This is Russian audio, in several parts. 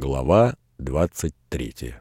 Глава 23.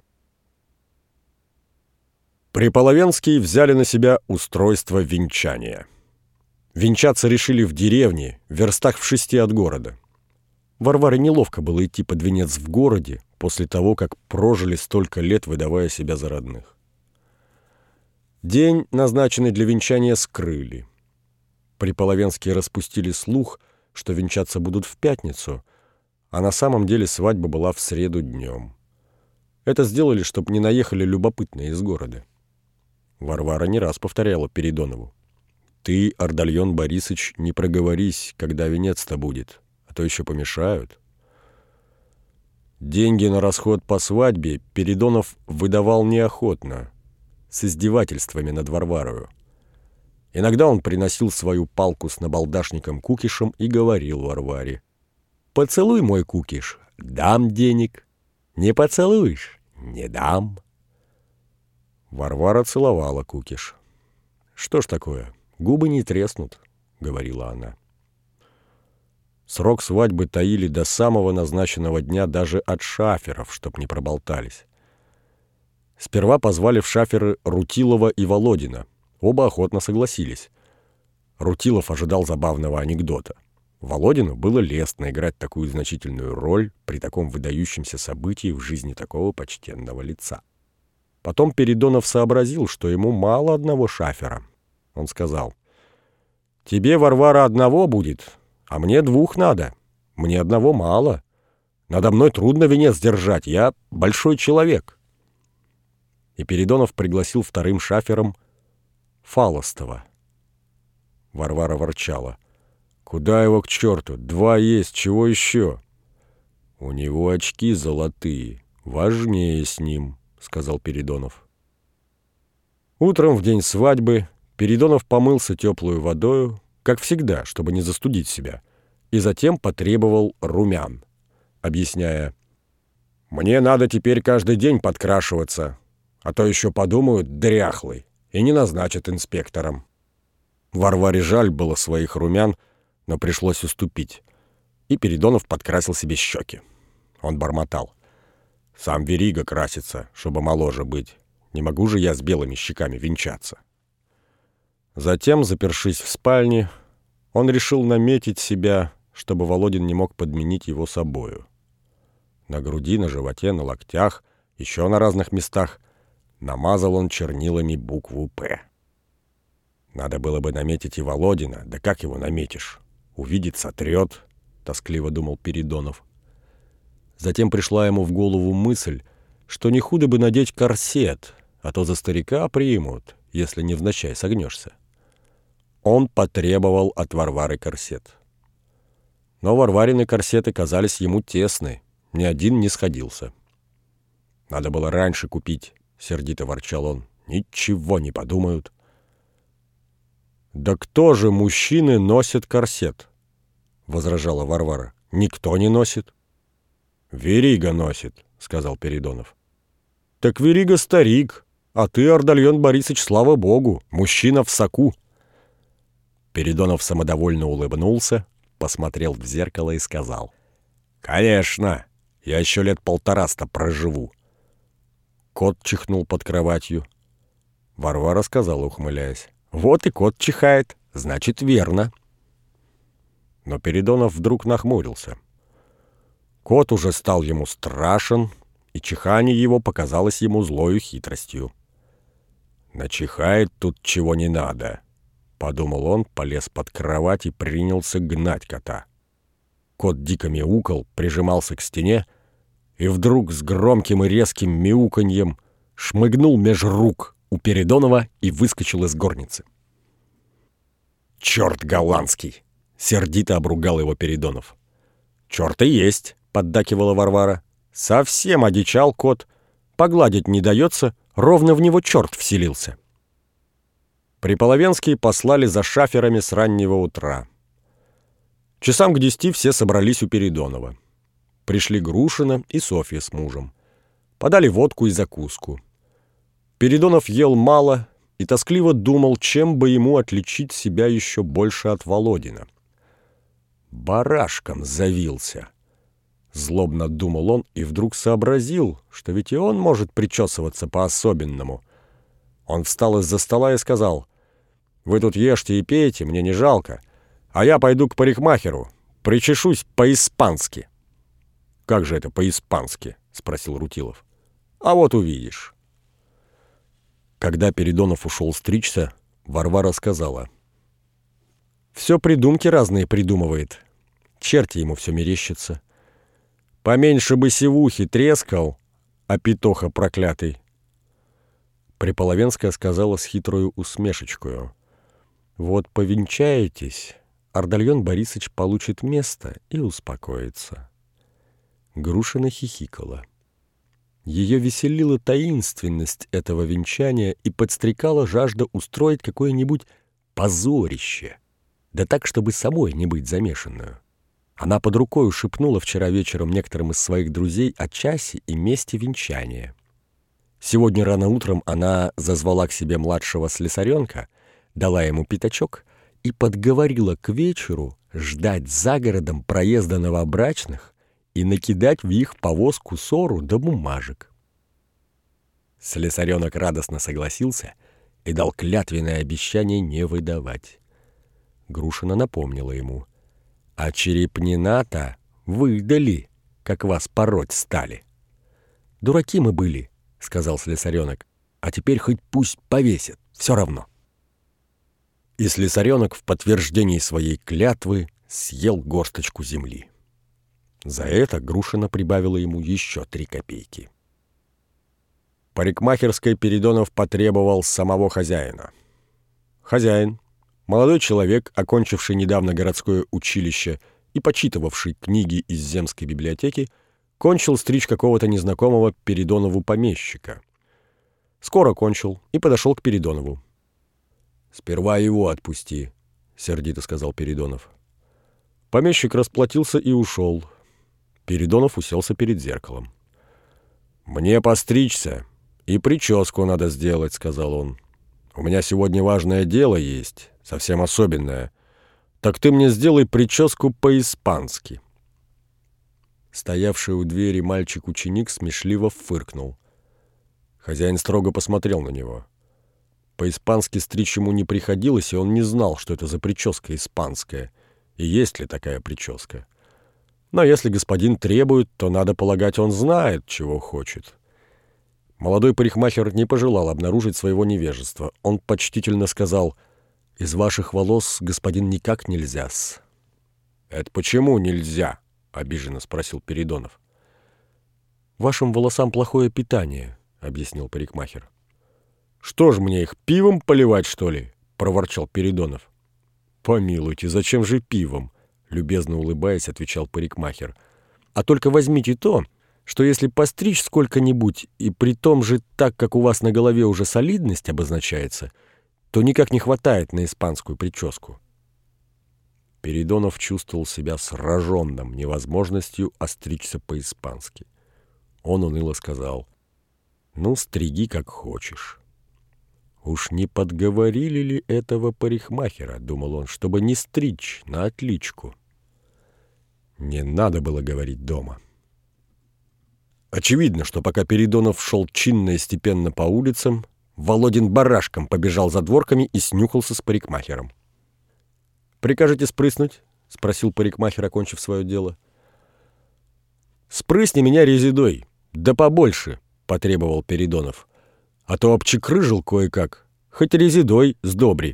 Приполовенские взяли на себя устройство венчания. Венчаться решили в деревне, в верстах в 6 от города. Варваре неловко было идти под венец в городе после того, как прожили столько лет, выдавая себя за родных. День, назначенный для венчания, скрыли. Приполовенские распустили слух, что венчаться будут в пятницу, а на самом деле свадьба была в среду днем. Это сделали, чтобы не наехали любопытные из города. Варвара не раз повторяла Передонову: «Ты, Ардальон Борисыч, не проговорись, когда венец-то будет, а то еще помешают». Деньги на расход по свадьбе Передонов выдавал неохотно, с издевательствами над Варварою. Иногда он приносил свою палку с набалдашником Кукишем и говорил Варваре: «Поцелуй мой кукиш, дам денег. Не поцелуешь — не дам». Варвара целовала кукиш. «Что ж такое, губы не треснут», — говорила она. Срок свадьбы таили до самого назначенного дня даже от шаферов, чтоб не проболтались. Сперва позвали в шаферы Рутилова и Володина. Оба охотно согласились. Рутилов ожидал забавного анекдота. Володину было лестно играть такую значительную роль при таком выдающемся событии в жизни такого почтенного лица. Потом Передонов сообразил, что ему мало одного шафера. Он сказал: «Тебе, Варвара, одного будет, а мне 2 надо. Мне одного мало. Надо мной трудно венец держать, я большой человек». И Передонов пригласил вторым шафером Фалостова. Варвара ворчала: «Куда его к черту? 2 есть, чего еще?» «У него очки золотые, важнее с ним», — сказал Передонов. Утром в день свадьбы Передонов помылся теплую водою, как всегда, чтобы не застудить себя, и затем потребовал румян, объясняя: «Мне надо теперь каждый день подкрашиваться, а то еще подумают дряхлый и не назначат инспектором». Варваре жаль было своих румян, но пришлось уступить, и Передонов подкрасил себе щеки. Он бормотал: «Сам Верига красится, чтобы моложе быть. Не могу же я с белыми щеками венчаться». Затем, запершись в спальне, он решил наметить себя, чтобы Володин не мог подменить его собою. На груди, на животе, на локтях, еще на разных местах намазал он чернилами букву «П». Надо было бы наметить и Володина, да как его наметишь? Увидит, сотрет, — тоскливо думал Передонов. Затем пришла ему в голову мысль, что не худо бы надеть корсет, а то за старика примут, если невзначай согнешься. Он потребовал от Варвары корсет. Но Варварины корсеты казались ему тесны, ни один не сходился. «Надо было раньше купить», — сердито ворчал он. «Ничего не подумают». «Да кто же мужчины носит корсет?» — возражала Варвара. «Никто не носит». «Верига носит», — сказал Передонов. «Так Верига старик, а ты, Ардальон Борисыч, слава богу, мужчина в соку». Передонов самодовольно улыбнулся, посмотрел в зеркало и сказал: «Конечно, я еще 1.5 проживу». Кот чихнул под кроватью. Варвара сказала, ухмыляясь: «Вот и кот чихает, значит, верно». Но Передонов вдруг нахмурился. Кот уже стал ему страшен, и чихание его показалось ему злою хитростью. «Начихает тут чего не надо», — подумал он, полез под кровать и принялся гнать кота. Кот дико мяукал, прижимался к стене, и вдруг с громким и резким мяуканьем шмыгнул меж рук у Передонова и выскочил из горницы. «Черт голландский!» — сердито обругал его Передонов. «Черт и есть!» — поддакивала Варвара. «Совсем одичал кот. Погладить не дается, ровно в него черт вселился». Приполовенские послали за шаферами с раннего утра. Часам к 10 все собрались у Передонова. Пришли Грушина и Софья с мужем. Подали водку и закуску. Передонов ел мало и тоскливо думал, чем бы ему отличить себя еще больше от Володина. «Барашком завился. Злобно думал он и вдруг сообразил, что ведь и он может причесываться по-особенному. Он встал из-за стола и сказал: «Вы тут ешьте и пейте, мне не жалко, а я пойду к парикмахеру, причешусь по-испански». «Как же это по-испански?» — спросил Рутилов. «А вот увидишь». Когда Передонов ушел стричься, Варвара сказала: «Все придумки разные придумывает. Черти ему все мерещится. Поменьше бы сивухи трескал, а петуха проклятый». Приполовенская сказала с хитрою усмешечкою: «Вот повенчаетесь, Ардальон Борисович получит место и успокоится». Грушина хихикала. Ее веселила таинственность этого венчания и подстрекала жажда устроить какое-нибудь позорище, да так, чтобы самой не быть замешанную. Она под рукою шепнула вчера вечером некоторым из своих друзей о часе и месте венчания. Сегодня рано утром она зазвала к себе младшего слесаренка, дала ему пятачок и подговорила к вечеру ждать за городом проезда новобрачных и накидать в их повозку сору да бумажек. Слесаренок радостно согласился и дал клятвенное обещание не выдавать. Грушина напомнила ему: «А черепнина-то выдали, как вас пороть стали». «Дураки мы были», — сказал слесаренок, «а теперь хоть пусть повесят, все равно». И слесаренок в подтверждении своей клятвы съел горсточку земли. За это Грушина прибавила ему еще 3 копейки. Парикмахерской Передонов потребовал самого хозяина. Хозяин, молодой человек, окончивший недавно городское училище и почитывавший книги из земской библиотеки, кончил стричь какого-то незнакомого Передонову помещика. Скоро кончил и подошел к Передонову. «Сперва его отпусти», — сердито сказал Передонов. Помещик расплатился и ушел. Передонов уселся перед зеркалом. «Мне постричься и прическу надо сделать», — сказал он. «У меня сегодня важное дело есть, совсем особенное. Так ты мне сделай прическу по-испански». Стоявший у двери мальчик-ученик смешливо фыркнул. Хозяин строго посмотрел на него. По-испански стричь ему не приходилось, и он не знал, что это за прическа испанская, и есть ли такая прическа. Но если господин требует, то, надо полагать, он знает, чего хочет. Молодой парикмахер не пожелал обнаружить своего невежества. Он почтительно сказал: «Из ваших волос, господин, никак нельзя-с». «Это почему нельзя?» — обиженно спросил Передонов. «Вашим волосам плохое питание», — объяснил парикмахер. «Что ж мне их, пивом поливать, что ли?» — проворчал Передонов. «Помилуйте, зачем же пивом?» — любезно улыбаясь, отвечал парикмахер. «А только возьмите то, что если постричь сколько-нибудь, и при том же так, как у вас на голове уже солидность обозначается, то никак не хватает на испанскую прическу». Передонов чувствовал себя сраженным невозможностью остричься по-испански. Он уныло сказал: «Ну, стриги как хочешь». «Уж не подговорили ли этого парикмахера, — думал он, — чтобы не стричь на отличку?» Не надо было говорить дома. Очевидно, что пока Передонов шел чинно и степенно по улицам, Володин барашком побежал за дворками и снюхался с парикмахером. «Прикажете спрыснуть?» — спросил парикмахер, окончив свое дело. «Спрысни меня резидой, да побольше», — потребовал Передонов. «А то обчекрыжил кое-как, хоть резидой сдобри».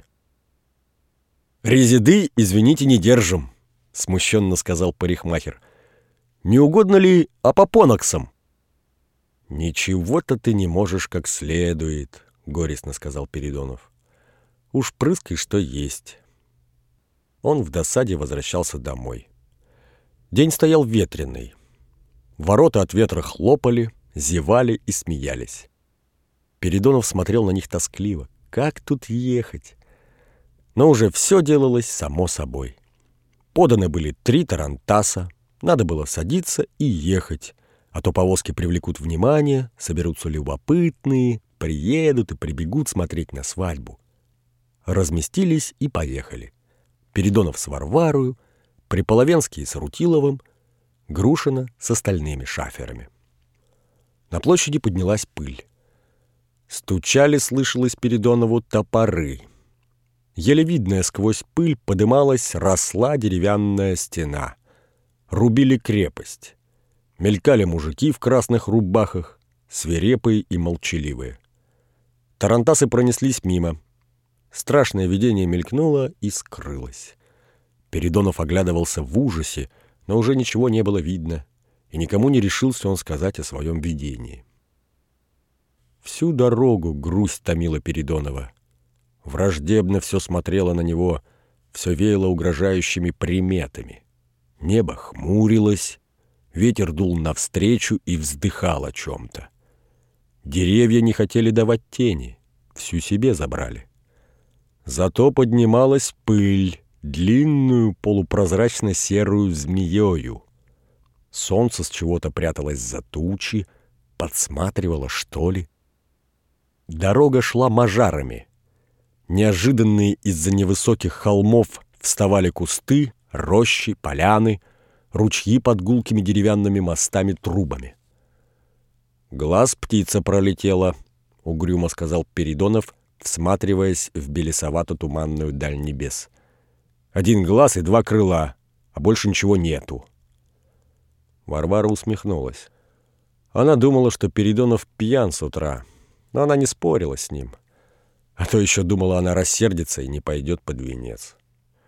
«Резиды, извините, не держим», — смущенно сказал парикмахер. «Не угодно ли апопоноксом?» «Ничего-то ты не можешь как следует», — горестно сказал Передонов. «Уж прыскай, что есть». Он в досаде возвращался домой. День стоял ветреный. Ворота от ветра хлопали, зевали и смеялись. Передонов смотрел на них тоскливо. Как тут ехать? Но уже все делалось само собой. Поданы были 3 тарантаса, надо было садиться и ехать, а то повозки привлекут внимание, соберутся любопытные, приедут и прибегут смотреть на свадьбу. Разместились и поехали. Передонов с Варварою, Приполовенский с Рутиловым, Грушина с остальными шаферами. На площади поднялась пыль. Стучали, слышалось Передонову, топоры. Еле видная сквозь пыль подымалась, росла деревянная стена. Рубили крепость. Мелькали мужики в красных рубахах, свирепые и молчаливые. Тарантасы пронеслись мимо. Страшное видение мелькнуло и скрылось. Передонов оглядывался в ужасе, но уже ничего не было видно, и никому не решился он сказать о своем видении. Всю дорогу грусть томила Передонова. Враждебно все смотрело на него, все веяло угрожающими приметами. Небо хмурилось, ветер дул навстречу и вздыхал о чем-то. Деревья не хотели давать тени, всю себе забрали. Зато поднималась пыль, длинную полупрозрачно-серую змеёю. Солнце с чего-то пряталось за тучи, подсматривало, что ли. Дорога шла мажарами. Неожиданные из-за невысоких холмов вставали кусты, рощи, поляны, ручьи под гулкими деревянными мостами-трубами. «Глаз птица пролетела», — угрюмо сказал Передонов, всматриваясь в белесовато-туманную даль небес. «Один глаз и два крыла, а больше ничего нету». Варвара усмехнулась. Она думала, что Передонов пьян с утра, но она не спорила с ним. А то еще думала, она рассердится и не пойдет под венец.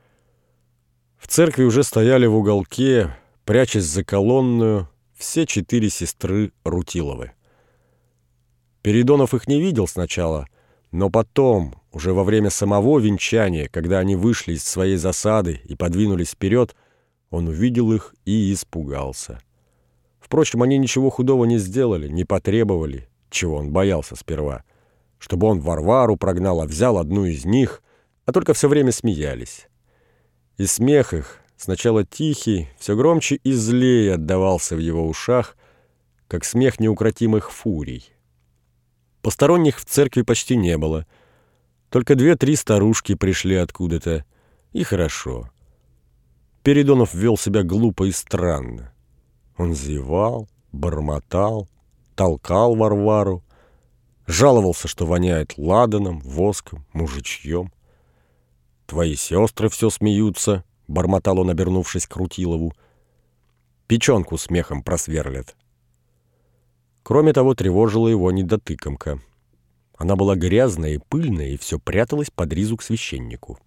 В церкви уже стояли в уголке, прячась за колонную, все 4 сестры Рутиловы. Передонов их не видел сначала, но потом, уже во время самого венчания, когда они вышли из своей засады и подвинулись вперед, он увидел их и испугался. Впрочем, они ничего худого не сделали, не потребовали, чего он боялся сперва, чтобы он Варвару прогнал, а взял одну из них, а только все время смеялись. И смех их, сначала тихий, все громче и злее отдавался в его ушах, как смех неукротимых фурий. Посторонних в церкви почти не было. Только 2-3 старушки пришли откуда-то. И хорошо. Передонов вел себя глупо и странно. Он зевал, бормотал, толкал Варвару, жаловался, что воняет ладаном, воском, мужичьем. «Твои сестры все смеются», — бормотал он, обернувшись к Рутилову. «Печенку смехом просверлят». Кроме того, тревожила его недотыкомка. Она была грязная и пыльная, и все пряталась под ризу к священнику.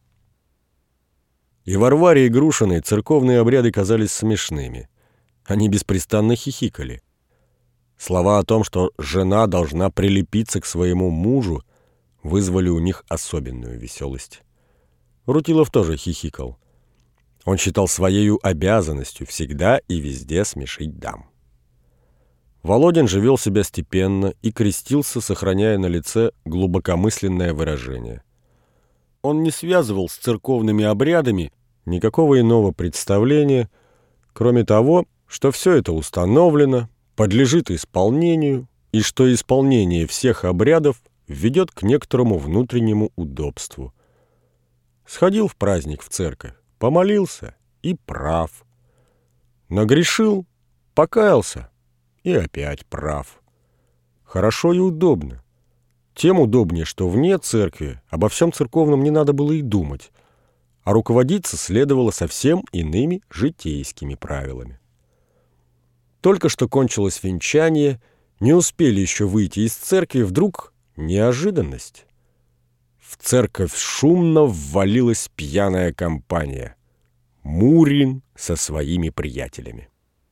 И Варваре и Грушиной церковные обряды казались смешными. Они беспрестанно хихикали. Слова о том, что жена должна прилепиться к своему мужу, вызвали у них особенную веселость. Рутилов тоже хихикал. Он считал своею обязанностью всегда и везде смешить дам. Володин же вел себя степенно и крестился, сохраняя на лице глубокомысленное выражение. Он не связывал с церковными обрядами никакого иного представления, кроме того, что все это установлено, подлежит исполнению, и что исполнение всех обрядов ведет к некоторому внутреннему удобству. Сходил в праздник в церковь, помолился и прав. Нагрешил, покаялся и опять прав. Хорошо и удобно. Тем удобнее, что вне церкви обо всем церковном не надо было и думать, а руководиться следовало совсем иными житейскими правилами. Только что кончилось венчание, не успели еще выйти из церкви, вдруг неожиданность. В церковь шумно ввалилась пьяная компания. Мурин со своими приятелями.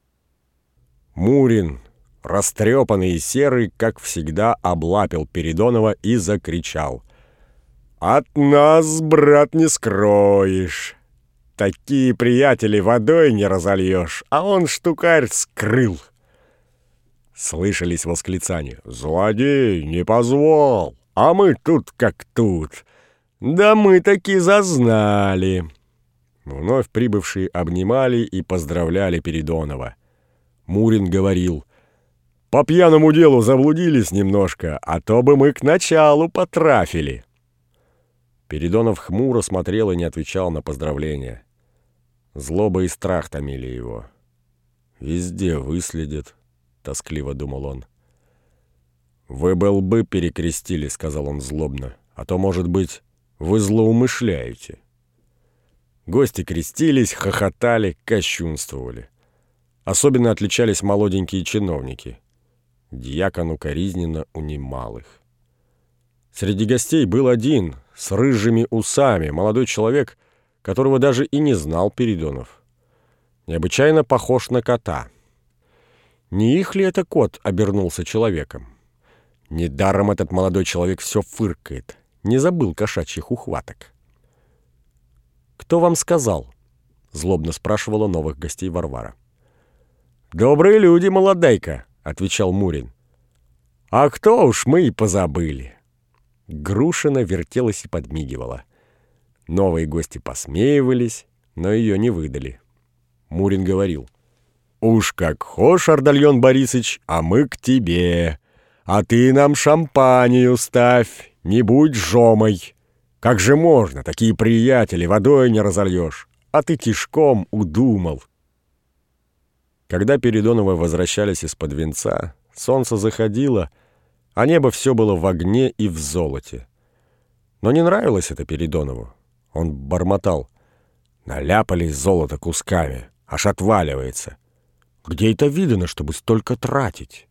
Мурин, растрепанный и серый, как всегда, облапил Передонова и закричал: «От нас, брат, не скроешь! Такие приятели водой не разольешь, а он штукарь скрыл!» Слышались восклицания: «Злодей, не позвол! А мы тут как тут! Да мы таки зазнали!» Вновь прибывшие обнимали и поздравляли Передонова. Мурин говорил: «По пьяному делу заблудились немножко, а то бы мы к началу потрафили». Передонов хмуро смотрел и не отвечал на поздравления. Злоба и страх томили его. Везде выследят, тоскливо думал он. «Вы бы лбы перекрестили», — сказал он злобно, «а то, может быть, вы злоумышляете». Гости крестились, хохотали, кощунствовали. Особенно отличались молоденькие чиновники. Дьякон укоризненно унимал их. Среди гостей был один, с рыжими усами, молодой человек, которого даже и не знал Передонов. Необычайно похож на кота. Не их ли это кот обернулся человеком? Недаром этот молодой человек все фыркает, не забыл кошачьих ухваток. «Кто вам сказал?» — злобно спрашивала новых гостей Варвара. «Добрые люди, молодейка», — отвечал Мурин. «А кто уж, мы и позабыли». Грушина вертелась и подмигивала. Новые гости посмеивались, но ее не выдали. Мурин говорил: «Уж как хошь, Ардальон Борисыч, а мы к тебе. А ты нам шампанию ставь, не будь жомой. Как же можно, такие приятели, водой не разольешь, а ты тишком удумал». Когда Передоновы возвращались из-под венца, солнце заходило, а небо все было в огне и в золоте. Но не нравилось это Передонову. Он бормотал: «Наляпали золото кусками, аж отваливается. Где это видано, чтобы столько тратить?»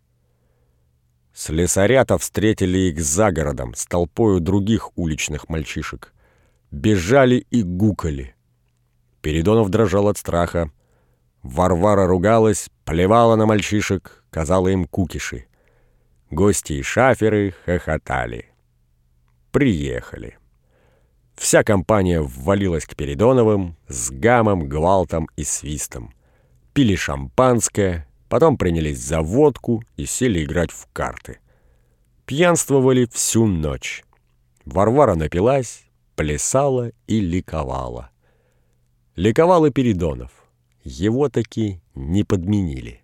Слесарята встретили их за городом с толпою других уличных мальчишек. Бежали и гукали. Передонов дрожал от страха. Варвара ругалась, плевала на мальчишек, казала им кукиши. Гости и шаферы хохотали. Приехали. Вся компания ввалилась к Передоновым с гамом, гвалтом и свистом. Пили шампанское, потом принялись за водку и сели играть в карты. Пьянствовали всю ночь. Варвара напилась, плясала и ликовала. Ликовал и Передонов. Его таки не подменили.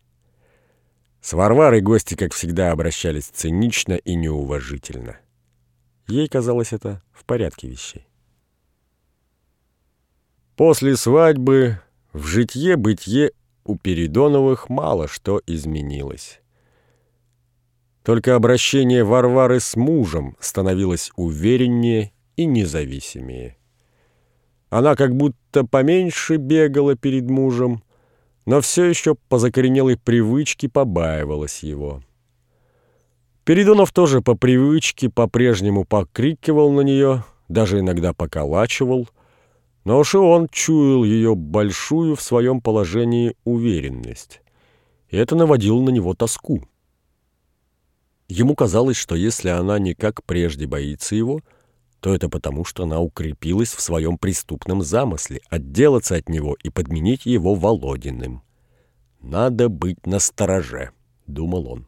С Варварой гости, как всегда, обращались цинично и неуважительно. Ей казалось это в порядке вещей. После свадьбы в житье-бытие у Передоновых мало что изменилось. Только обращение Варвары с мужем становилось увереннее и независимее. Она как будто поменьше бегала перед мужем, но все еще по закоренелой привычке побаивалась его. Передонов тоже по привычке по-прежнему покрикивал на нее, даже иногда поколачивал, но уж и он чуял ее большую в своем положении уверенность, и это наводило на него тоску. Ему казалось, что если она не как прежде боится его, то это потому, что она укрепилась в своем преступном замысле отделаться от него и подменить его Володиным. «Надо быть настороже», — думал он.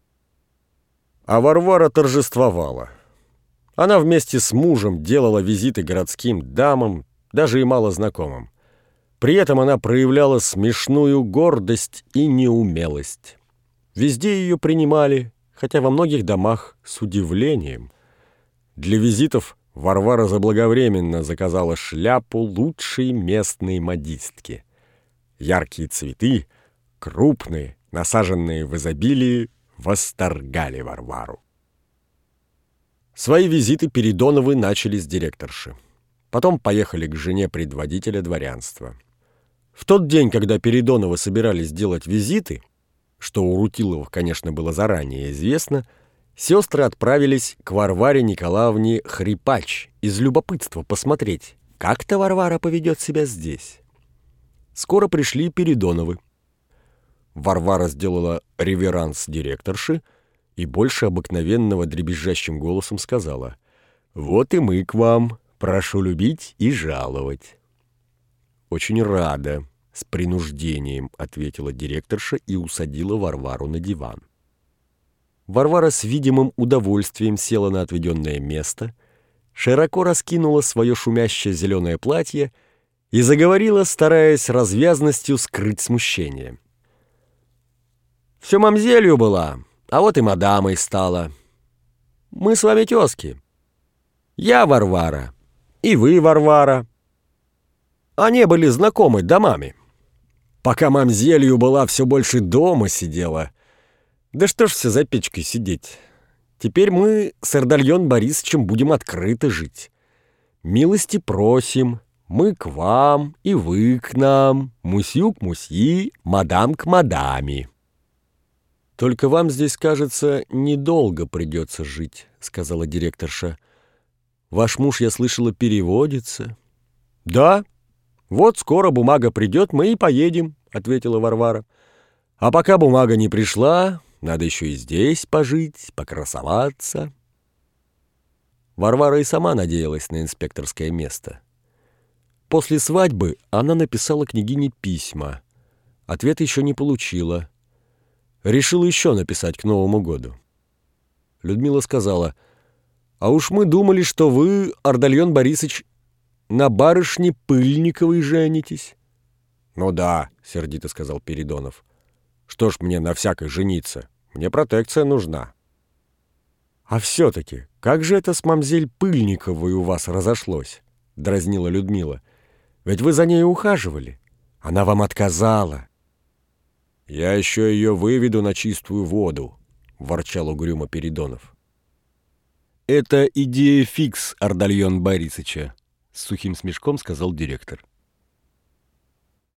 А Варвара торжествовала. Она вместе с мужем делала визиты городским дамам, даже и малознакомым. При этом она проявляла смешную гордость и неумелость. Везде ее принимали, хотя во многих домах с удивлением. Для визитов Варвара заблаговременно заказала шляпу лучшей местной модистки. Яркие цветы, крупные, насаженные в изобилии, восторгали Варвару. Свои визиты Передоновы начали с директорши. Потом поехали к жене предводителя дворянства. В тот день, когда Передоновы собирались делать визиты, что у Рутиловых, конечно, было заранее известно, сестры отправились к Варваре Николаевне Хрипач из любопытства посмотреть, как-то Варвара поведет себя здесь. Скоро пришли Передоновы. Варвара сделала реверанс директорши и больше обыкновенного дребезжащим голосом сказала: «Вот и мы к вам, прошу любить и жаловать». «Очень рада», — с принуждением ответила директорша и усадила Варвару на диван. Варвара с видимым удовольствием села на отведенное место, широко раскинула свое шумящее зеленое платье и заговорила, стараясь развязностью скрыть смущение. «Все мамзелью была, а вот и мадамой стала. Мы с вами тезки. Я Варвара, и вы Варвара. А не были знакомы домами. Пока мамзелью была, все больше дома сидела. Да что ж все за печкой сидеть? Теперь мы с Ардальон Борисовичем будем открыто жить. Милости просим, мы к вам, и вы к нам, мусью к мусьи, мадам к мадаме. Только вам здесь, кажется, недолго придется жить, сказала директорша. Ваш муж, я слышала, переводится. Да, вот скоро бумага придет, мы и поедем, ответила Варвара. А пока бумага не пришла, надо еще и здесь пожить, покрасоваться. Варвара и сама надеялась на инспекторское место. После свадьбы она написала княгине письма. Ответа еще не получила. Решила еще написать к Новому году. Людмила сказала: «А уж мы думали, что вы, Ардальон Борисович, на барышне Пыльниковой женитесь». «Ну да», — сердито сказал Передонов. «Что ж мне на всякой жениться? Мне протекция нужна». «А все-таки, как же это с мамзель Пыльниковой у вас разошлось?» — дразнила Людмила. «Ведь вы за ней ухаживали. Она вам отказала». «Я еще ее выведу на чистую воду», — ворчал угрюмо Передонов. «Это идея фикс Ардальон Борисовича», — с сухим смешком сказал директор.